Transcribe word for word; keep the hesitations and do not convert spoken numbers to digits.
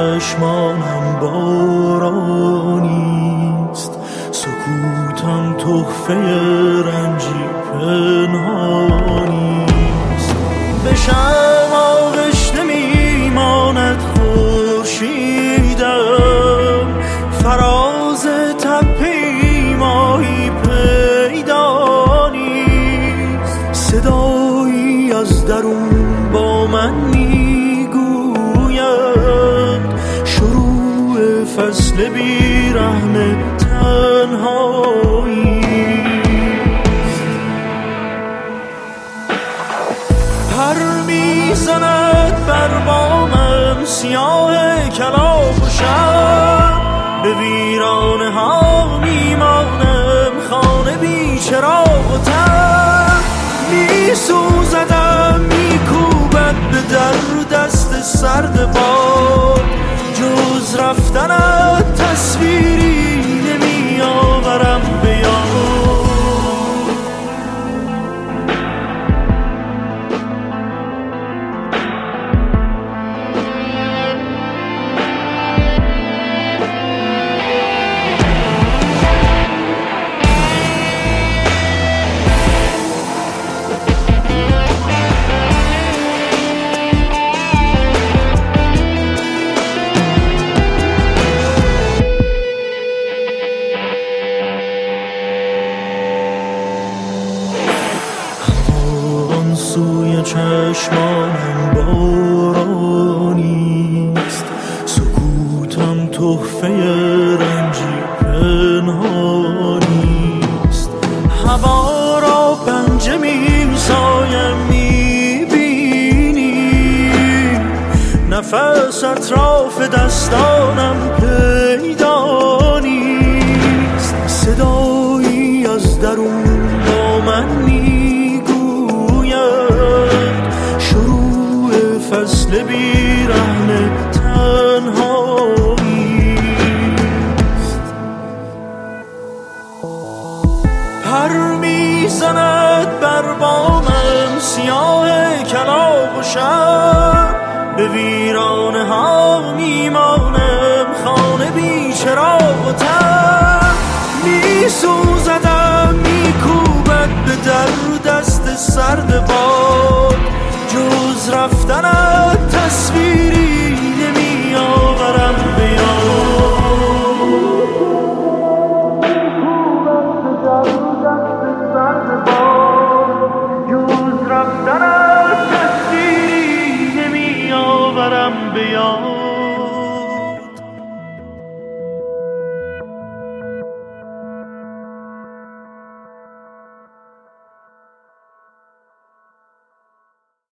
چشمانم بارانیست، سکوتم تحفه رنجی پنهانیست. به شب آغشته میماند خورشیدم، فراز تپه‌ای ماهی پیدا نیست. صدایی از درون با من میگوید شروع فصل بیرحم تنهایی. پر میزند بر بامم سیاه کلاب و شب، به ویرانه ها میمانم خانه بی چراغ و تب. میسوزدم میکوبد به در دست سرد باد، جز رفتنت تصویری نمیآورم به یاد. سوی چشمانم بارانیست، سکوتم تحفه رنجی پنهانیست. هوا را پنجه میسایم میبینی، نفس اطراف دستانم پیدا نیست. صدایی از درون با من فصل بیرحم تنهاییست. پر میزند بر بامم سیاه کلاب و شب، به ویرانه ها میمانم خانه بی چراغ و تب. میسوزدم میکوبد به در دست سرد باد، جز رفتنت تصویری